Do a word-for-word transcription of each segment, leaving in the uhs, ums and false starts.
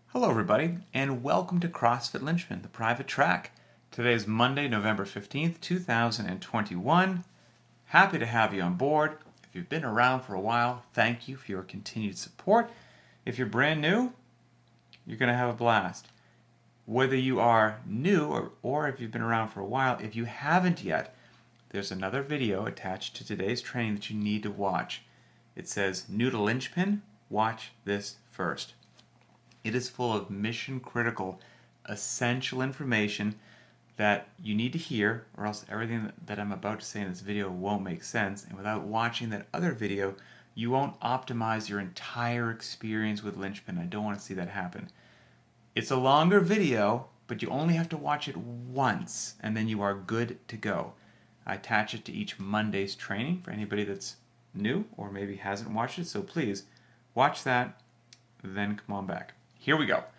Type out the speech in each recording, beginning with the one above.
Hello everybody, and welcome to CrossFit Lynchman, the private track. Today is Monday, November fifteenth, two thousand twenty-one. Happy to have you on board. If you've been around for a while, thank you for your continued support. If you're brand new, you're going to have a blast. Whether you are new or, or if you've been around for a while, if you haven't yet, there's another video attached to today's training that you need to watch. It says, new to Lynchpin, watch this first. It is full of mission-critical, essential information that you need to hear, or else everything that I'm about to say in this video won't make sense. And without watching that other video, you won't optimize your entire experience with Lynchpin. I don't want to see that happen. It's a longer video, but you only have to watch it once, and then you are good to go. I attach it to each Monday's training for anybody that's new or maybe hasn't watched it, so please watch that, then come on back. Here we go.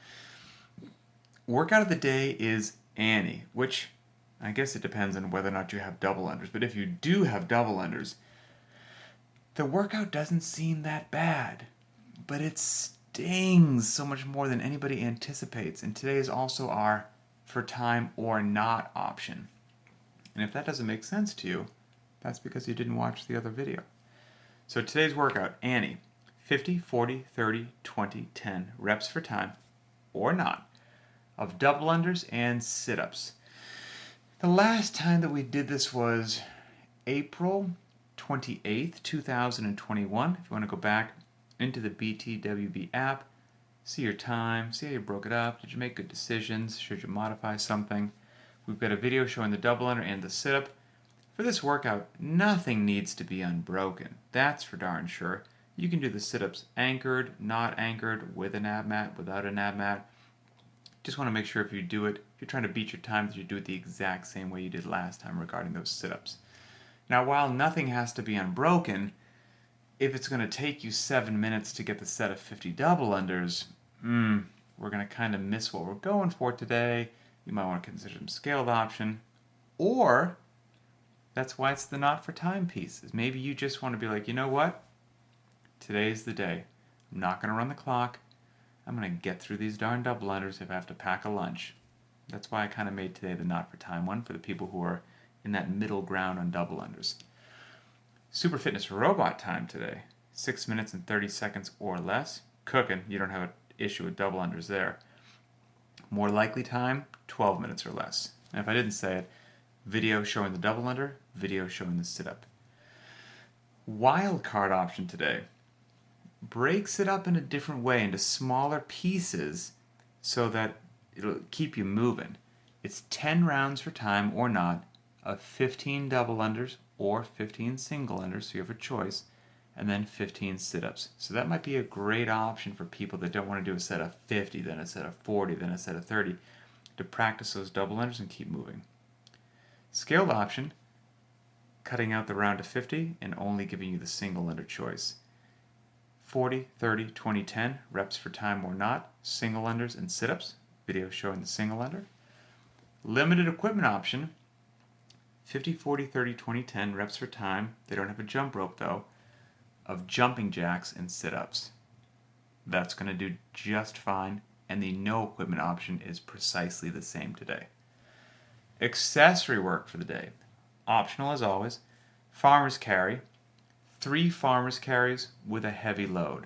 Workout of the day is Annie, which I guess it depends on whether or not you have double unders. But if you do have double unders, the workout doesn't seem that bad. But it stings so much more than anybody anticipates. And today is also our for time or not option. And if that doesn't make sense to you, that's because you didn't watch the other video. So today's workout, Annie. fifty, forty, thirty, twenty, ten reps for time, or not, of double unders and sit-ups. The last time that we did this was April twenty-eighth, two thousand twenty-one. If you want to go back into the B T W B app, see your time, see how you broke it up, did you make good decisions, should you modify something. We've got a video showing the double under and the sit-up. For this workout, nothing needs to be unbroken. That's for darn sure. You can do the sit-ups anchored, not anchored, with an ab mat, without an ab mat. Just want to make sure if you do it, if you're trying to beat your time, that you do it the exact same way you did last time regarding those sit-ups. Now, while nothing has to be unbroken, if it's going to take you seven minutes to get the set of fifty double unders, mm, we're going to kind of miss what we're going for today. You might want to consider some scaled option. Or, that's why it's the not for time piece. Is maybe you just want to be like, you know what? Today's the day. I'm not going to run the clock. I'm going to get through these darn double unders if I have to pack a lunch. That's why I kind of made today the not for time one for the people who are in that middle ground on double unders. Super Fitness Robot time today. six minutes and thirty seconds or less. Cooking. You don't have an issue with double unders there. More likely time, twelve minutes or less. And if I didn't say it, video showing the double under, video showing the sit-up. Wild card option today. Breaks it up in a different way into smaller pieces so that it'll keep you moving. It's ten rounds for time or not of fifteen double unders or fifteen single unders, so you have a choice, and then fifteen sit-ups. So that might be a great option for people that don't want to do a set of fifty, then a set of forty, then a set of thirty, to practice those double unders and keep moving. Scaled option, cutting out the round to fifty and only giving you the single under choice. forty, thirty, twenty, ten, reps for time or not, single unders and sit-ups, video showing the single under. Limited equipment option, fifty, forty, thirty, twenty, ten, reps for time, they don't have a jump rope though, of jumping jacks and sit-ups. That's going to do just fine, and the no equipment option is precisely the same today. Accessory work for the day, optional as always, farmer's carry, three farmer's carries with a heavy load.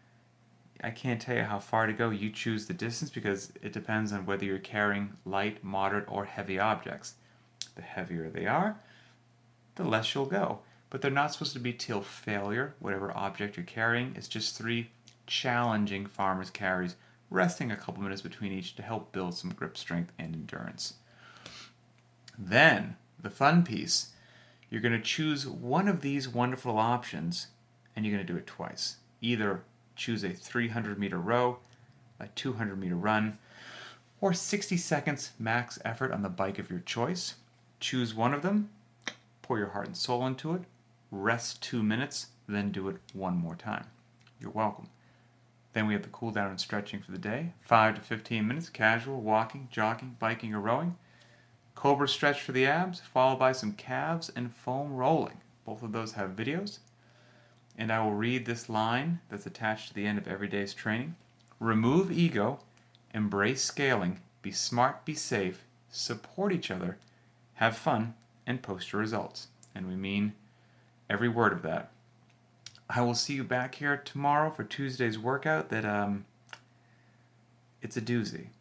I can't tell you how far to go. You choose the distance because it depends on whether you're carrying light, moderate, or heavy objects. The heavier they are, the less you'll go. But they're not supposed to be till failure, whatever object you're carrying. It's just three challenging farmer's carries, resting a couple minutes between each to help build some grip strength and endurance. Then, the fun piece. You're going to choose one of these wonderful options, and you're going to do it twice. Either choose a three hundred meter row, a two hundred meter run, or sixty seconds max effort on the bike of your choice. Choose one of them, pour your heart and soul into it, rest two minutes, then do it one more time. You're welcome. Then we have the cool down and stretching for the day. five to fifteen minutes, casual, walking, jogging, biking, or rowing. Cobra stretch for the abs, followed by some calves and foam rolling. Both of those have videos. And I will read this line that's attached to the end of every day's training. Remove ego embrace scaling, be smart, be safe, support each other, have fun, and post your results. And we mean every word of that. I will see you back here tomorrow for Tuesday's workout that, um, it's a doozy.